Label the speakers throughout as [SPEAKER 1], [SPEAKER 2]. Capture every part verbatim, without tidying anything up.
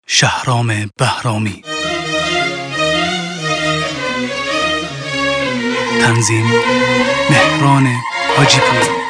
[SPEAKER 1] شهرام بهرامی. تنظیم مهران حاجی‌پور.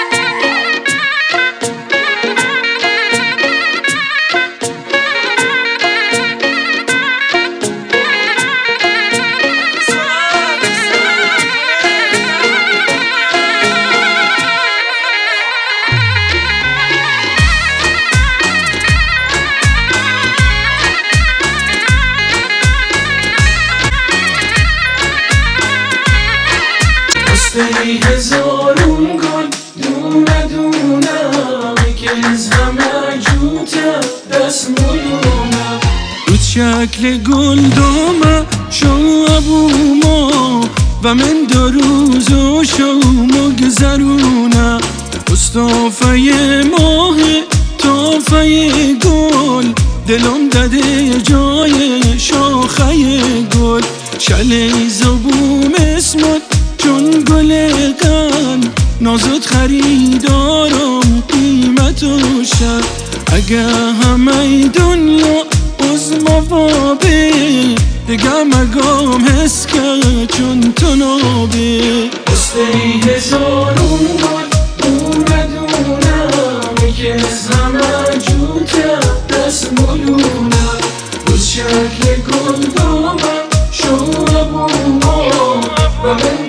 [SPEAKER 2] ای هزارون گل دونه دونه که از همه جوته دست ملونه رو شکل گل دومه شو ابوما و من دو روز و شو مگذرونه مصطفی ماه طافه گل دلم داده جای شاخه گل شلی زبوم اسمت چون گل قن نازت خریدارم قیمت و شد اگه همه دنیا از موابه دیگه مگام حس که چون تو نابه دسته هزارون گل دونه دونه که از همه جوته دست ملونه روز شکل گل دامه شو ابوما و من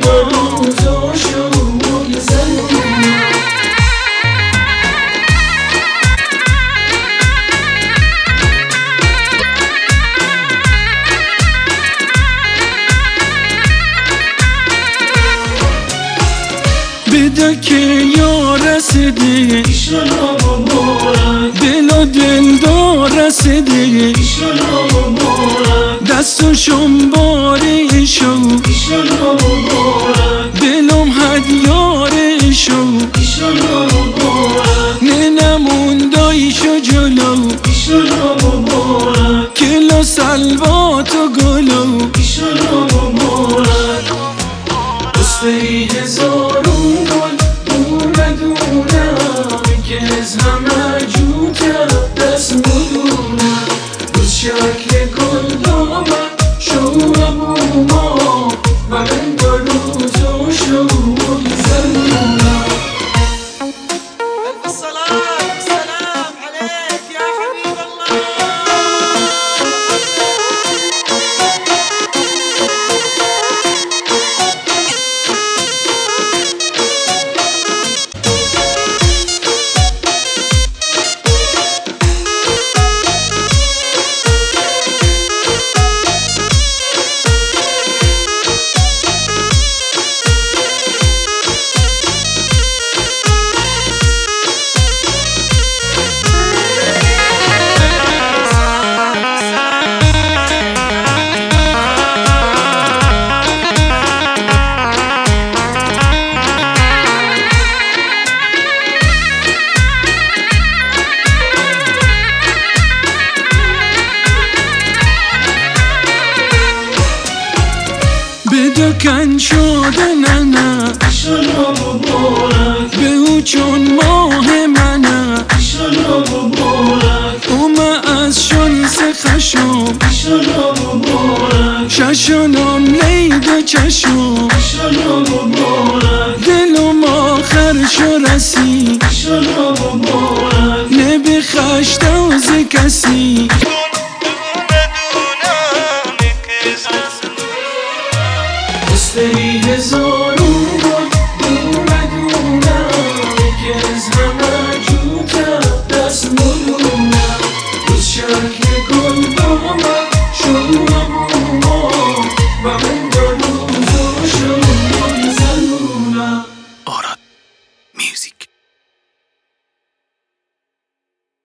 [SPEAKER 2] بده که یا رسیده دل و دل دار رسیده دست و شنباری شو دلم هدیاری شو ننمون دایی شو جلو کلا سلوات و گلو دسته هزارون گل دونه دونه که از همه جوته دست ملونه روز شکل گل دامه شو ابوما و من دو روز و شو مگذرونه
[SPEAKER 3] الف صلاة والسلام عليك يا حبيب الله.
[SPEAKER 2] دکن شده نه نه به او چون ماه منه اومه از شانس خشم ششنم لید چشم